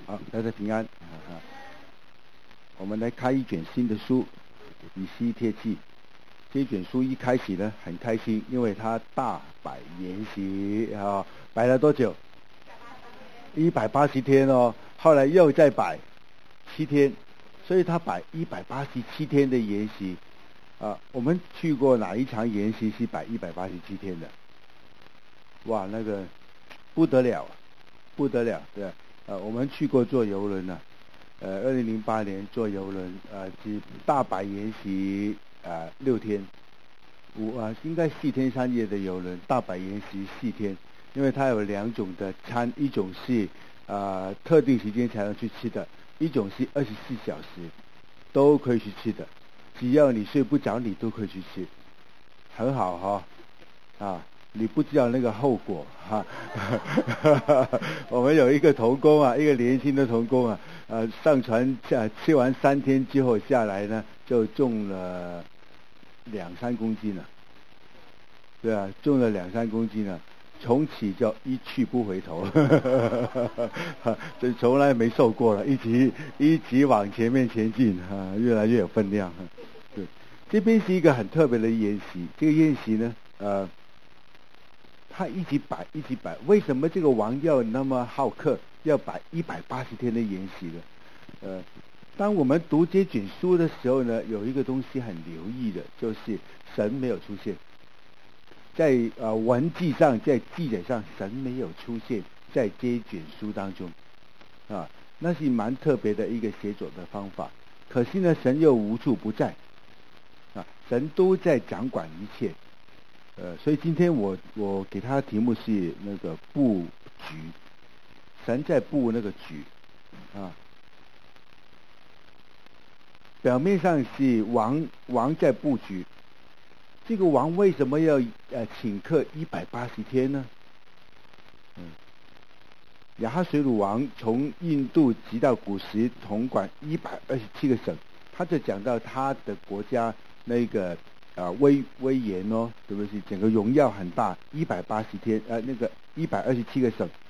好，大家平安。我们来开一卷新的书，以西帖记。这一卷书一开始呢，很开心，因为它大摆筵席啊，摆了多久？180天哦。后来又再摆7天，所以他摆187天的筵席啊。我们去过哪一场筵席是摆187天的？哇，那个不得了，不得了，对。我们去过坐邮轮呢，2008年坐邮轮，大摆筵席6天，应该4天3夜的邮轮，大摆筵席4天，因为它有2种的餐，一种是特定时间才能去吃的，一种是24小时都可以去吃的，只要你睡不着你都可以去吃，很好哈。你不知道那个后果哈。我们有一个童工啊，一个年轻的童工啊，上船吃完3天之后下来呢，就重了2-3公斤了。对啊，重了2-3公斤了，从此就一去不回头。就从来没瘦过了，一直往前面前进越来越有分量。对，这边是一个很特别的宴席，这个宴席呢，他一直摆，为什么这个王要那么好客，要摆180天的筵席呢？当我们读这卷书的时候呢，有一个东西很留意的，就是神没有出现，在文字上，在记载上，神没有出现在这一卷书当中啊，那是蛮特别的一个写作的方法。可是呢，神又无处不在啊，神都在掌管一切。所以今天我给他的题目是那个布局，神在布那个局啊。表面上是王在布局，这个王为什么要请客180天呢？亚哈水鲁王从印度直到古时统管127个省，他就讲到他的国家那个威严哦，对不对？整个荣耀很大，180天，那个127个省。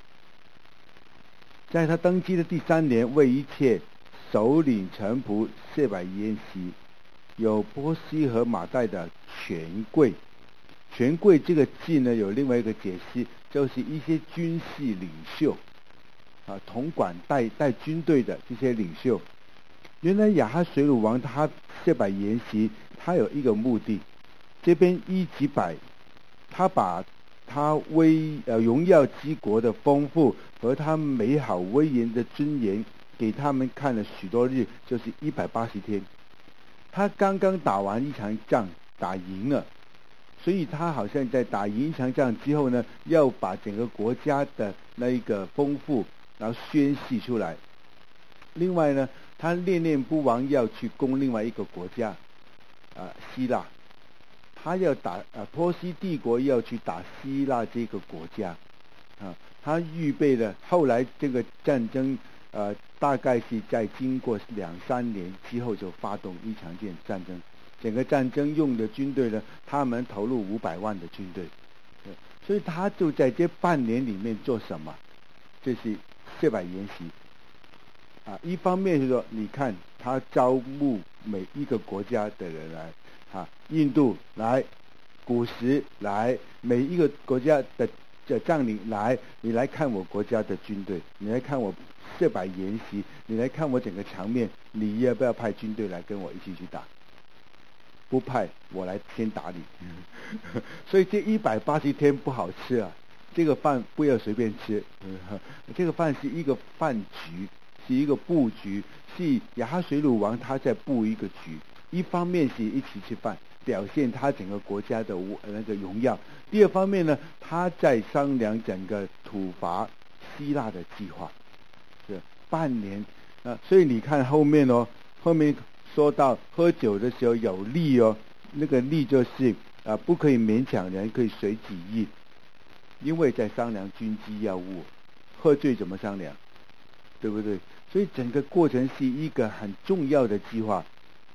在他登基的第3年，为一切首领臣仆设摆筵席，有波斯和马代的权贵。权贵这个字呢，有另外一个解释，就是一些军事领袖统管带军队的这些领袖。原来亚哈水鲁王他设摆筵席，他有一个目的，这边一直摆，他把他荣耀之国的丰富和他美好威严的尊严给他们看了许多日，就是180天。他刚刚打完一场仗，打赢了，所以他好像在打赢一场仗之后呢，要把整个国家的那一个丰富然后宣示出来。另外呢，他念念不忘要去攻另外一个国家希腊，他要打波斯帝国要去打希腊这个国家他预备了，后来这个战争大概是在经过2-3年之后就发动一场战争。整个战争用的军队呢，他们投入500万的军队，所以他就在这半年里面做什么？这是设摆筵席一方面是说，你看他招募每一个国家的人来印度来，古时来，每一个国家的将领来，你来看我国家的军队，你来看我设摆筵席，你来看我整个场面，你要不要派军队来跟我一起去打？不派，我来先打你。所以这180天不好吃这个饭不要随便吃。这个饭是一个饭局，是一个布局，是亚哈水鲁王他在布一个局。一方面是一起吃饭，表现他整个国家的那个荣耀；第二方面呢，他在商量整个讨伐希腊的计划。半年所以你看后面说到喝酒的时候有例那个例就是不可以勉强人，可以随己意，因为在商量军机要务，喝醉怎么商量，对不对？所以整个过程是一个很重要的计划，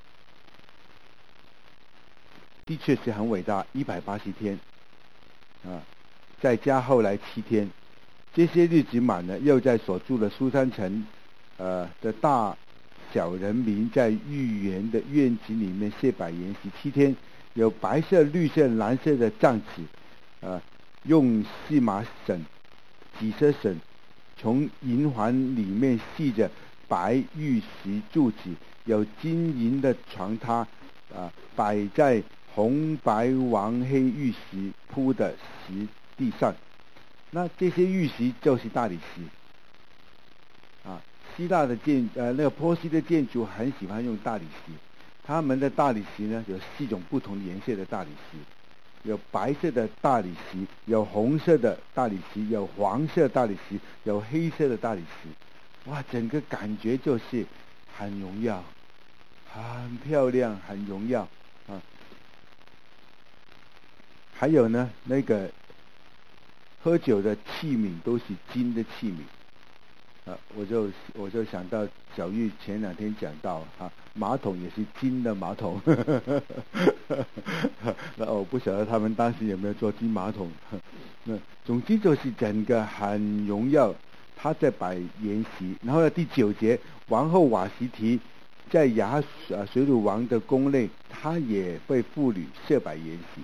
的确是很伟大，180天再加后来7天， 这些日子满了，又在所住的苏珊城的大小人民在御园的院子里面设摆筵席7天，有白色、绿色、蓝色的帐子，用细麻绳、几色绳从银环里面系着白玉石柱子，有金银的床榻，摆在红白黄黑玉石铺的石地上。那这些玉石就是大理石。希腊的那个波斯的建筑很喜欢用大理石，他们的大理石呢有4种不同颜色的大理石，有白色的大理石，有红色的大理石，有黄色大理石，有黑色的大理石。哇，整个感觉就是很荣耀，很漂亮，很荣耀啊。还有呢，那个喝酒的器皿都是金的器皿。我就想到小玉前2天讲到马桶也是金的马桶，那我不晓得他们当时有没有做金马桶。那总之就是整个很荣耀，他在摆筵席。然后第9节，王后瓦西提在亚水鲁王的宫内，他也被妇女设摆筵席。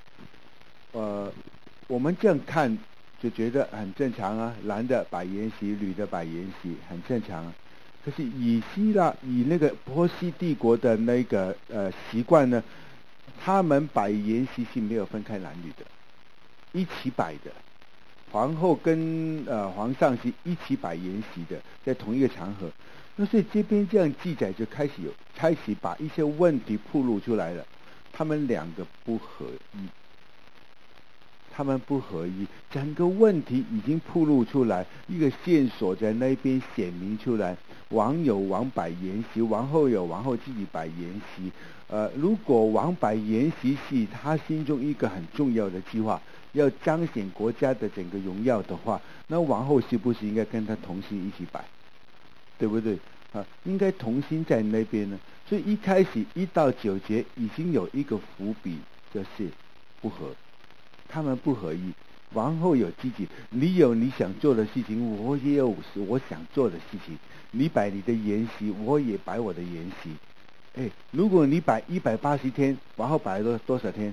我们这样看就觉得很正常啊，男的摆筵席，女的摆筵席，很正常啊。可是以那个波斯帝国的那个习惯呢，他们摆筵席是没有分开男女的，一起摆的。皇后跟皇上是一起摆筵席的，在同一个场合。那所以这边这样记载就开始把一些问题暴露出来了，他们2个不合意。他们不合一，整个问题已经暴露出来，一个线索在那边显明出来。王有王摆筵席，王后有王后自己摆筵席。如果王摆筵席是他心中一个很重要的计划，要彰显国家的整个荣耀的话，那王后是不是应该跟他同心一起摆？对不对？应该同心在那边呢。所以一开始1到9节已经有一个伏笔，就是不合。他们不合意，王后有自己，你有你想做的事情，我也有我想做的事情。你摆你的筵席，我也摆我的筵席。如果你摆180天，王后摆了多少天？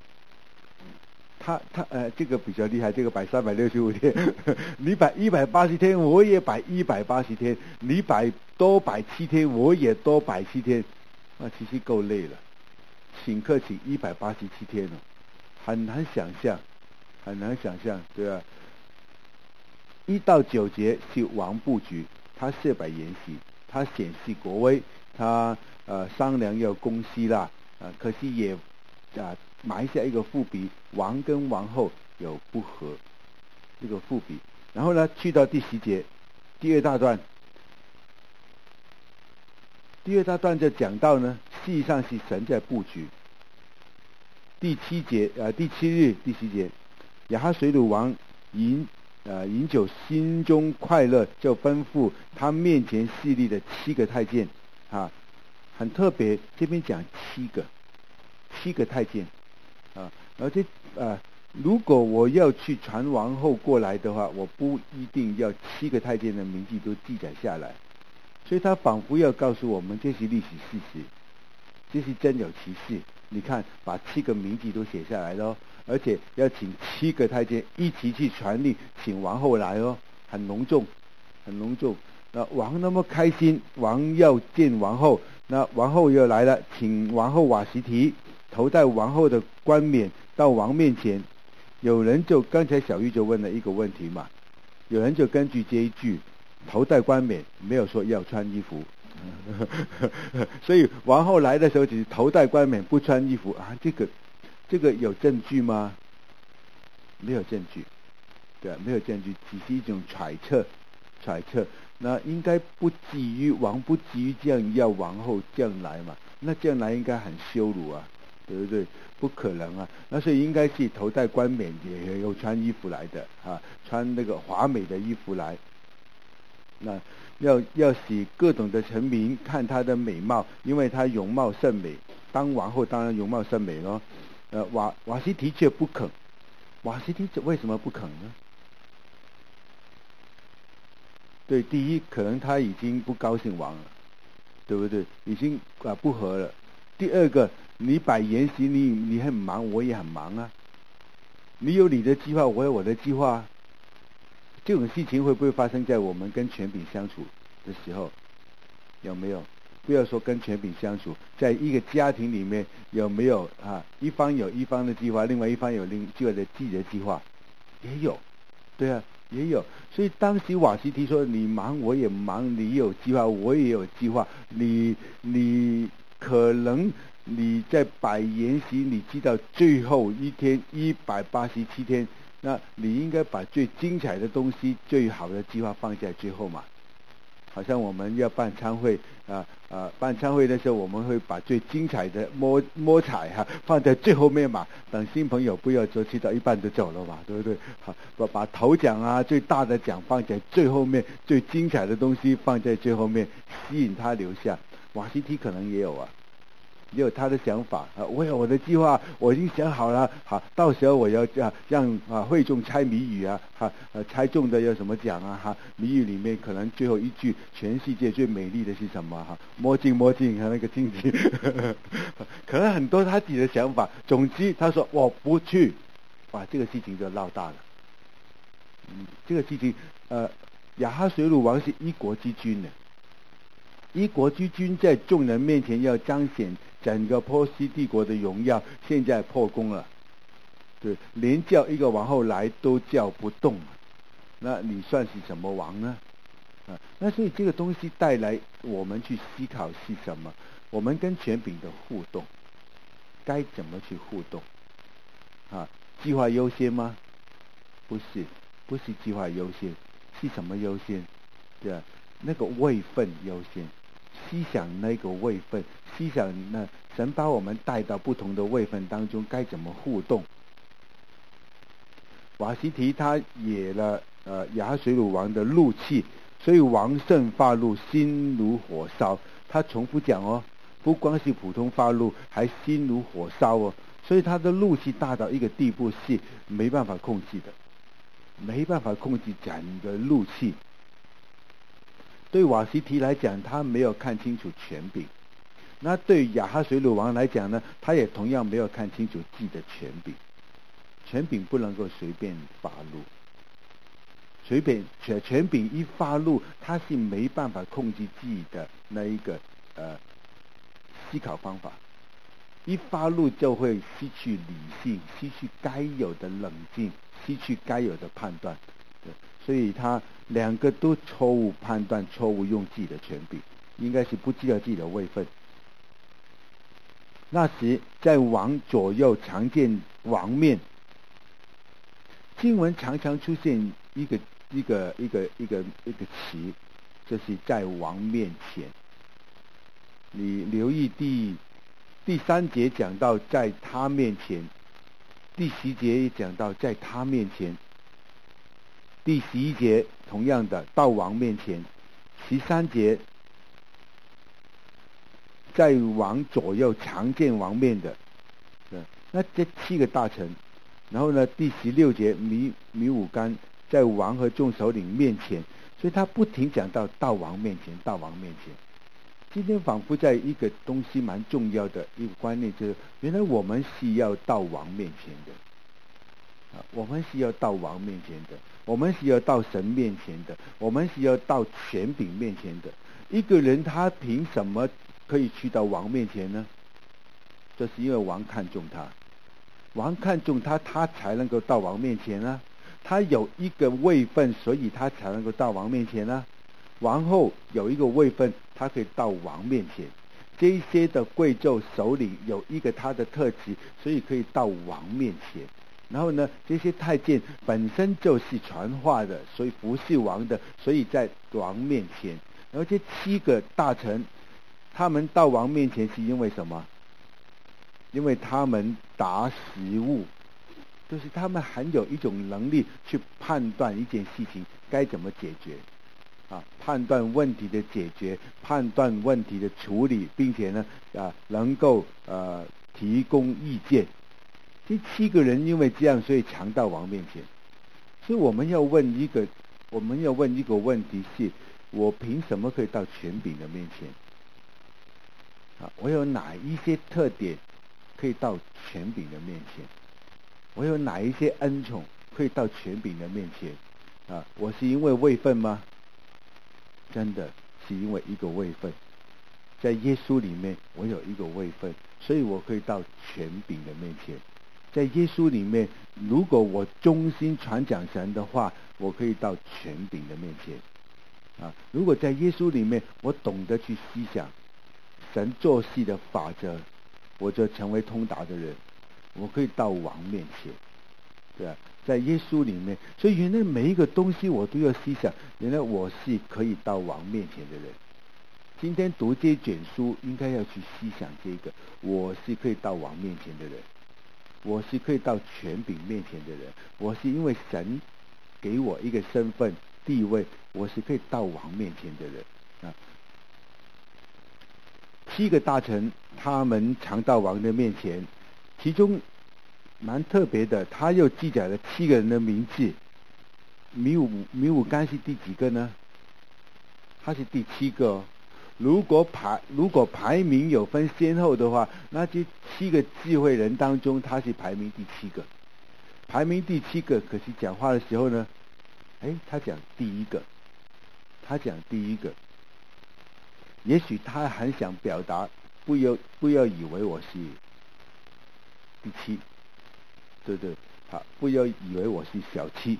这个比较厉害，这个摆365天。你摆180天，我也摆180天。你多摆7天，我也多摆7天。其实够累了，请客请187天了。很难想象，对吧？1到9节是王布局，他设摆筵席，他显示国威，他商量要攻希腊，可是也埋下一个伏笔，王跟王后有不和，这个伏笔。然后呢，去到第10节，第2大段，就讲到呢，实际上是神在布局。第7日第10节，亚哈水鲁王饮酒心中快乐，就吩咐他面前侍立的7个太监，很特别，这边讲7个太监，而且如果我要去传王后过来的话，我不一定要7个太监的名字都记载下来，所以他仿佛要告诉我们，这是历史事实，这是真有其事。你看，把7个名字都写下来了，而且要请7个太监一起去传令，请王后来哦，很隆重。那王那么开心，王要见王后，那王后又来了，请王后瓦西提头戴王后的冠冕到王面前。有人就刚才小玉就问了一个问题嘛，有人就根据这一句头戴冠冕，没有说要穿衣服。所以王后来的时候只是头戴冠冕不穿衣服这个有证据吗？没有证据，对，没有证据，只是一种揣测。那应该王不急于这样要王后这样来嘛？那这样来应该很羞辱啊，对不对？不可能啊，那所以应该是头戴冠冕，也有穿衣服来的穿那个华美的衣服来。那要使各种的臣民看她的美貌，因为她容貌甚美。当王后当然容貌甚美咯。瓦西提却不肯。瓦西提为什么不肯呢？ 对，第一可能他已经不高兴王了，对不对？已经不和了。第二个，你摆筵席，你很忙，我也很忙啊。你有你的计划，我有我的计划啊。这种事情会不会发生在我们跟权柄相处的时候？有没有？不要说跟权柄相处，在一个家庭里面有没有一方有一方的计划，另外一方有另外的自己的计划，也有，对啊，也有。所以当时瓦西提说：“你忙我也忙，你有计划我也有计划。你可能你在摆筵席，你知道最后一天187天，那你应该把最精彩的东西、最好的计划放在最后嘛。”好像我们要办餐会办餐会的时候，我们会把最精彩的摸彩放在最后面嘛，等新朋友不要说吃到一半就走了嘛，对不对？把头奖最大的奖放在最后面，最精彩的东西放在最后面，吸引他留下。瓦西提可能也有也有他的想法我有我的计划，我已经想好了。好，到时候我要让会众猜谜语猜中的有什么奖谜语里面可能最后一句全世界最美丽的是什么摸镜摸镜那个镜子可能很多他自己的想法。总之他说我不去，这个事情就闹大了。这个事情亚哈水鲁王是一国之君呢，一国之君在众人面前要彰显整个波斯帝国的荣耀，现在破功了，对，连叫一个王后来都叫不动，那你算是什么王呢？那所以这个东西带来我们去思考是什么？我们跟权柄的互动该怎么去互动？计划优先吗？不是计划优先，是什么优先？对啊，那个位分优先。思想那个位分，思想神把我们带到不同的位分当中，该怎么互动？瓦西提他惹了亚哈水鲁王的怒气，所以王甚发怒，心如火烧。他重复讲不光是普通发怒，还心如火烧所以他的怒气大到一个地步是没办法控制的，没办法控制整个怒气。对瓦西提来讲，他没有看清楚权柄；那对亚哈水鲁王来讲呢，他也同样没有看清楚自己的权柄。权柄不能够随便发怒，权柄一发怒，他是没办法控制自己的那一个思考方法。一发怒就会失去理性，失去该有的冷静，失去该有的判断。所以他两个都错误判断，错误用自己的权柄，应该是不知道自己的位分。那时在王左右常见王面，经文常常出现一个词，就是在王面前。你留意第3节讲到在他面前，第10节也讲到在他面前。第11节同样的到王面前，13节在王左右常见王面的，那这7个大臣。然后呢，第16节米武干在王和众首领面前，所以他不停讲到王面前，到王面前。今天仿佛在一个东西蛮重要的一个观念，就是原来我们是要到王面前的。我们是要到王面前的，我们是要到神面前的，我们是要到权柄面前的。一个人他凭什么可以去到王面前呢？这是因为王看重他，王看重他，他才能够到王面前啊。他有一个位分，所以他才能够到王面前啊。王后有一个位分，他可以到王面前。这一些的贵胄首领有一个他的特质，所以可以到王面前。然后呢，这些太监本身就是传话的，所以不是王的，所以在王面前。然后这7个大臣，他们到王面前是因为什么？因为他们达时务，就是他们很有一种能力去判断一件事情该怎么解决判断问题的解决，判断问题的处理，并且呢能够提供意见。这7个人因为这样，所以常到王面前。所以我们要问一个我们要问一个问题是：我凭什么可以到权柄的面前？我有哪一些特点可以到权柄的面前？我有哪一些恩宠可以到权柄的面前？我是因为位分吗？真的是因为一个位分，在耶稣里面我有一个位分，所以我可以到权柄的面前。在耶稣里面，如果我忠心传讲神的话，我可以到权柄的面前。如果在耶稣里面我懂得去思想神做事的法则，我就成为通达的人，我可以到王面前。对啊，在耶稣里面，所以原来每一个东西我都要思想，原来我是可以到王面前的人。今天读这卷书应该要去思想这个，我是可以到王面前的人，我是可以到权柄面前的人，我是因为神给我一个身份地位，我是可以到王面前的人。7个大臣他们常到王的面前，其中蛮特别的，他又记载了7个人的名字。米武干是第几个呢？他是第7个哦。如果排名有分先后的话，那这7个智慧人当中，他是排名第7个。排名第7个，可是讲话的时候呢，他讲第一个。也许他很想表达，不要以为我是第7，对不对？不要以为我是小7。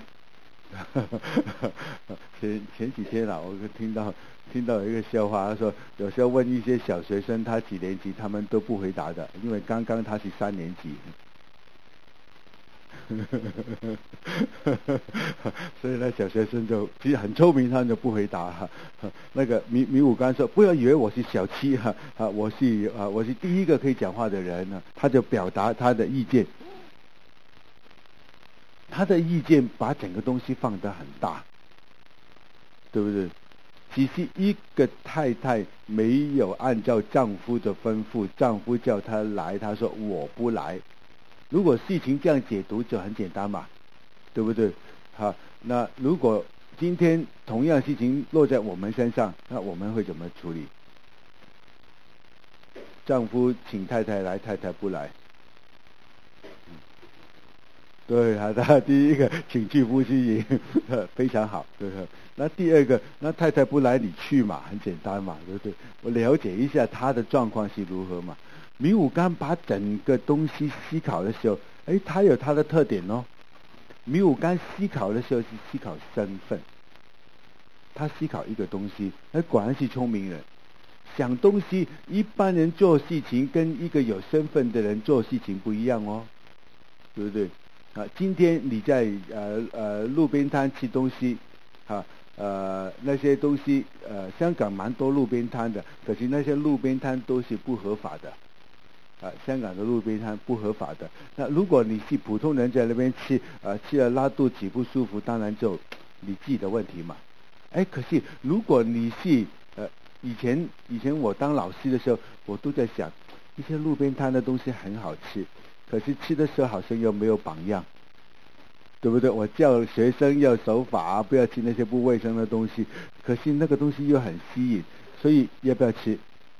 前几天我听到有一个笑话，他说有时候问一些小学生他几年级，他们都不回答的，因为刚刚他是3年级。所以小学生就其实很聪明，他就不回答。那个米武干说：“不要以为我是小7，我是第一个可以讲话的人。”他就表达他的意见。他的意见把整个东西放得很大，对不对？只是一个太太没有按照丈夫的吩咐，丈夫叫她来，她说我不来。如果事情这样解读就很简单嘛，对不对？那如果今天同样事情落在我们身上，那我们会怎么处理？丈夫请太太来，太太不来。对他第一个请去夫妻营，非常好，对不对？那第二个，那太太不来你去嘛，很简单嘛，对不对？我了解一下他的状况是如何嘛。米武干把整个东西思考的时候，他有他的特点哦。米武干思考的时候是思考身份，他思考一个东西，果然是聪明人。想东西，一般人做事情跟一个有身份的人做事情不一样哦，对不对？今天你在路边摊吃东西，那些东西香港蛮多路边摊的，可是那些路边摊都是不合法的，香港的路边摊不合法的。那如果你是普通人在那边吃，吃了拉肚子不舒服，当然就你自己的问题嘛。可是如果你是以前我当老师的时候，我都在想，一些路边摊的东西很好吃。可是吃的时候好像又没有榜样，对不对？我叫学生要守法，不要吃那些不卫生的东西，可是那个东西又很吸引，所以要不要吃？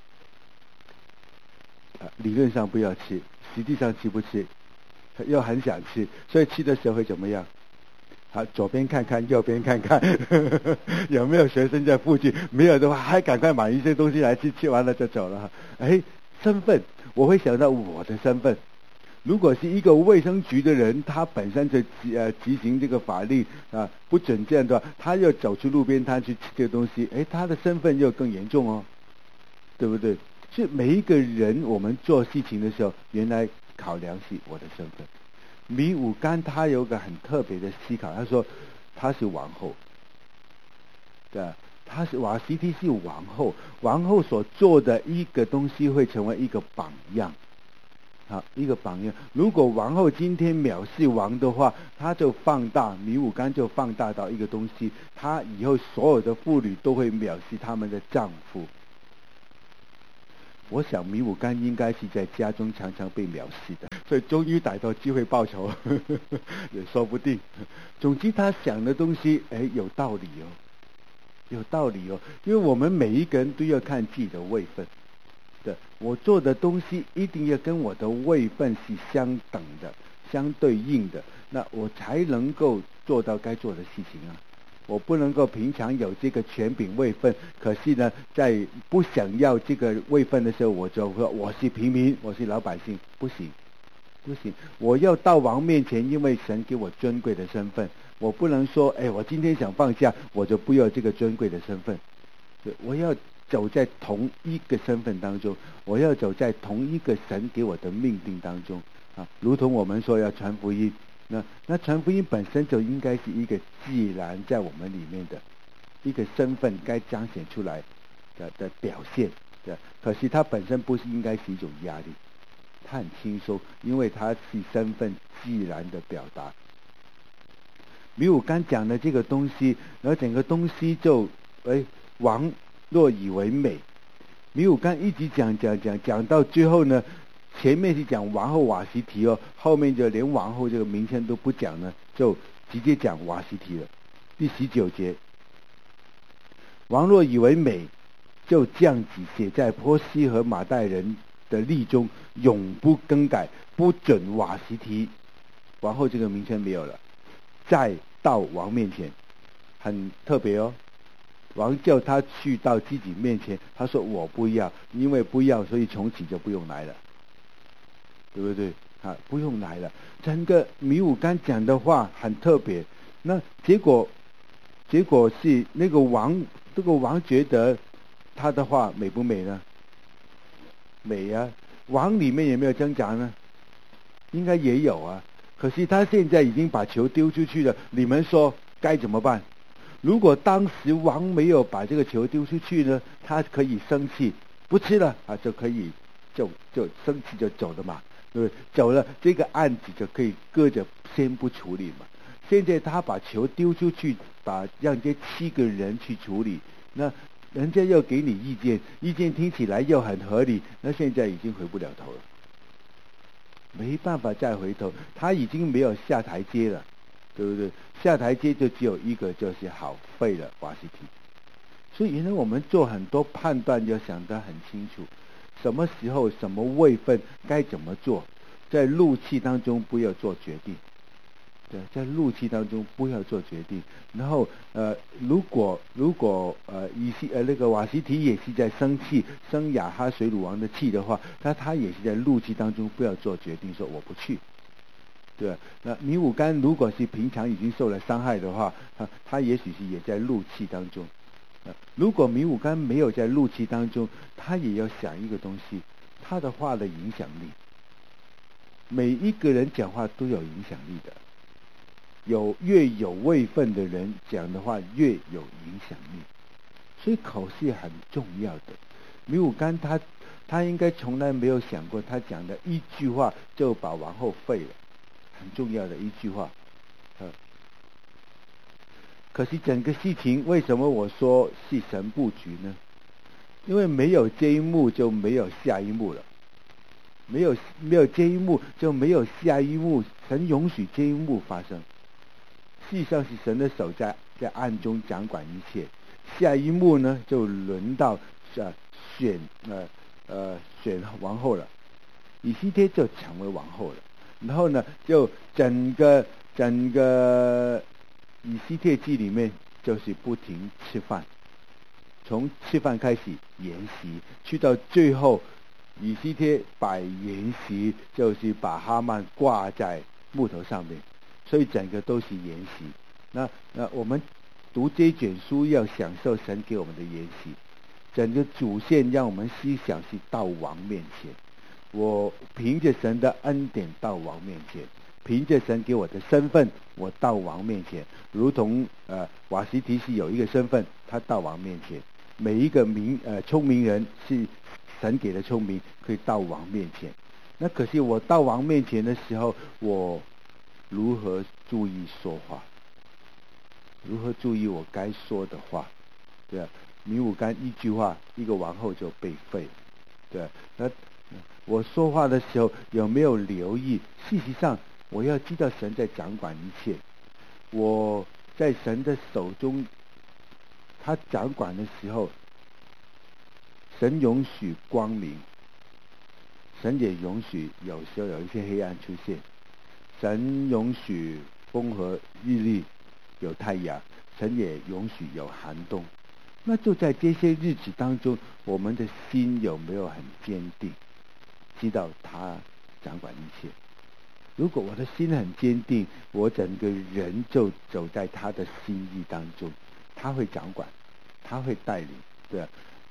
理论上不要吃，实际上吃不吃？又很想吃，所以吃的时候会怎么样？左边看看，右边看看，有没有学生在附近？没有的话，还赶快买一些东西来吃，吃完了就走了。身份，我会想到我的身份。如果是一个卫生局的人，他本身就执行这个法令不准这样的话，他又走出路边摊去吃这个东西，他的身份又更严重哦，对不对？所以每一个人我们做事情的时候，原来考量是我的身份。米武干他有个很特别的思考，他说他是王后，对，他是瓦西蒂是王后，王后所做的一个东西会成为一个榜样。一个榜样。如果王后今天藐视王的话，他就放大，米武干就放大到一个东西，他以后所有的妇女都会藐视他们的丈夫。 我想米武干应该是在家中常常被藐视的，所以终于逮到机会报仇，也说不定。总之他想的东西，有道理哦，有道理哦，因为我们每一个人都要看自己的位分的，我做的东西一定要跟我的位分是相等的、相对应的，那我才能够做到该做的事情啊。我不能够平常有这个权柄位分，可是呢，在不想要这个位分的时候，我就说我是平民，我是老百姓，不行，不行。我要到王面前，因为神给我尊贵的身份，我不能说，我今天想放下，我就不要这个尊贵的身份。我要走在同一个身份当中，我要走在同一个神给我的命定当中啊，如同我们说要传福音。那传福音本身就应该是一个自然在我们里面的一个身份该彰显出来的表现，对。可是它本身不是应该是一种压力，它很轻松，因为它是身份自然的表达。米武干讲的这个东西，然后整个东西就王若以为美。米武干一直讲到最后呢，前面是讲王后瓦西提哦，后面就连王后这个名称都不讲呢，就直接讲瓦西提了。第19节，王若以为美，就降旨写在波斯和马代人的例中，永不更改，不准瓦西提王后这个名称没有了，再到王面前，很特别哦。王叫他去到自己面前，他说我不要，因为不要，所以从此就不用来了，对不对啊？不用来了。整个米武干讲的话很特别，那结果是那个王，这个王觉得他的话美不美呢？美啊！王里面有没有挣扎呢？应该也有啊。可是他现在已经把球丢出去了，你们说该怎么办？如果当时王没有把这个球丢出去呢，他可以生气，不吃了啊，就可以就生气就走了嘛，对不对？走了，这个案子就可以搁着先不处理嘛。现在他把球丢出去，让这7个人去处理，那人家又给你意见，意见听起来又很合理，那现在已经回不了头了，没办法再回头，他已经没有下台阶了，对不对？下台阶就只有一个，就是好废了瓦西提。所以原来我们做很多判断要想得很清楚，什么时候什么位分该怎么做，在怒气当中不要做决定，对，在怒气当中不要做决定。然后如果那个瓦西提也是在生气，生亚哈水鲁王的气的话，他也是在怒气当中不要做决定，说我不去。对，那米武干如果是平常已经受了伤害的话，他也许是也在怒气当中。如果米武干没有在怒气当中，他也要想一个东西，他的话的影响力。每一个人讲话都有影响力的，越有位分的人讲的话越有影响力，所以口是很重要的。米武干他应该从来没有想过，他讲的一句话就把王后废了。很重要的一句话，可是整个事情为什么我说是神布局呢？因为没有这一幕就没有下一幕了，没有这一幕就没有下一幕，神允许这一幕发生，事实上是神的手在暗中掌管一切。下一幕呢，就轮到选王后了，以西帖就成为王后了。然后呢，就整个以西帖记里面就是不停吃饭，从吃饭开始筵席，去到最后以西帖摆筵席，就是把哈曼挂在木头上面，所以整个都是筵席。那我们读这卷书要享受神给我们的筵席，整个主线让我们思想是到王面前。我凭着神的恩典到王面前，凭着神给我的身份，我到王面前，如同瓦西提是有一个身份，他到王面前。每一个聪明人是神给的聪明，可以到王面前。那可是我到王面前的时候，我如何注意说话？如何注意我该说的话？对啊，米武干一句话，一个王后就被废了。 对，那我说话的时候有没有留意？事实上，我要知道神在掌管一切。我在神的手中，他掌管的时候，神允许光明，神也允许有时候有一些黑暗出现。神允许风和日丽有太阳，神也允许有寒冬。那就在这些日子当中，我们的心有没有很坚定，知道他掌管一切？如果我的心很坚定，我整个人就走在他的心意当中，他会掌管，他会带领。对，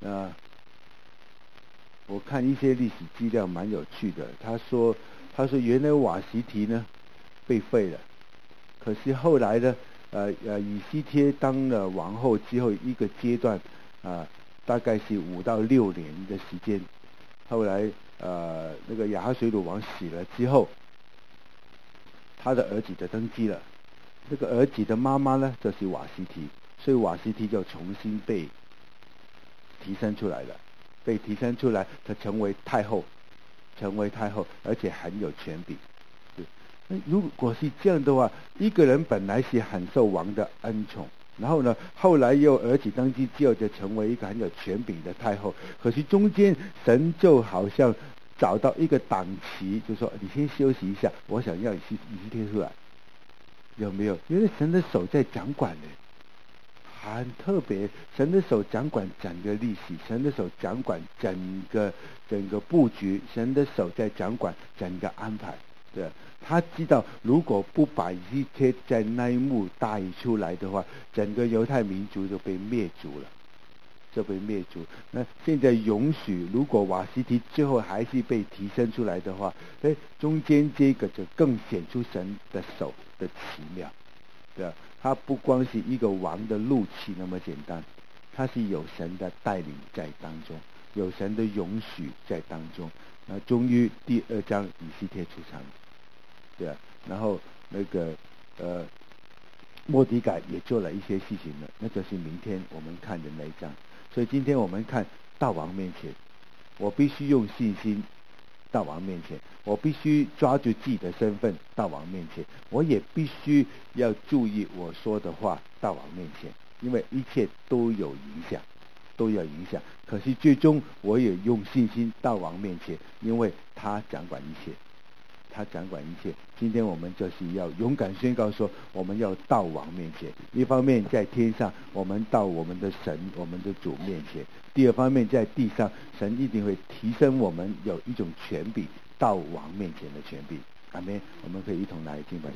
我看一些历史资料蛮有趣的。他说原来瓦西提呢被废了，可是后来呢，以西帖当了王后之后，一个阶段大概是5到6年的时间。后来那个亚哈水鲁王死了之后，他的儿子就登基了。那个儿子的妈妈呢，就是瓦西提，所以瓦西提就重新被提升出来了。被提升出来，他成为太后，而且很有权柄。那如果是这样的话，一个人本来是很受王的恩宠，然后呢，后来又儿子登基之后，就成为一个很有权柄的太后。可是中间神就好像找到一个档期，就说你先休息一下，我想要以西帖出来，有没有？因为神的手在掌管呢，很特别。神的手掌管整个历史，神的手掌管整个布局，神的手在掌管整个安排。对，他知道如果不把以西帖在那一幕带出来的话，整个犹太民族就被灭族了，那现在允许，如果瓦西提最后还是被提升出来的话，中间这个就更显出神的手的奇妙。对啊，他不光是一个王的怒气那么简单，他是有神的带领在当中，有神的允许在当中。终于第2章以西帖出场，对啊，然后那个末底改也做了一些事情了，那就是明天我们看的那一章。所以今天我们看到王面前，我必须用信心到王面前，我必须抓住自己的身份到王面前，我也必须要注意我说的话到王面前，因为一切都有影响。可是最终我也用信心到王面前，因为他掌管一切。今天我们就是要勇敢宣告说，我们要到王面前。一方面在天上，我们到我们的神、我们的主面前；第二方面在地上，神一定会提升我们有一种权柄，到王面前的权柄。阿们。我们可以一同来敬拜。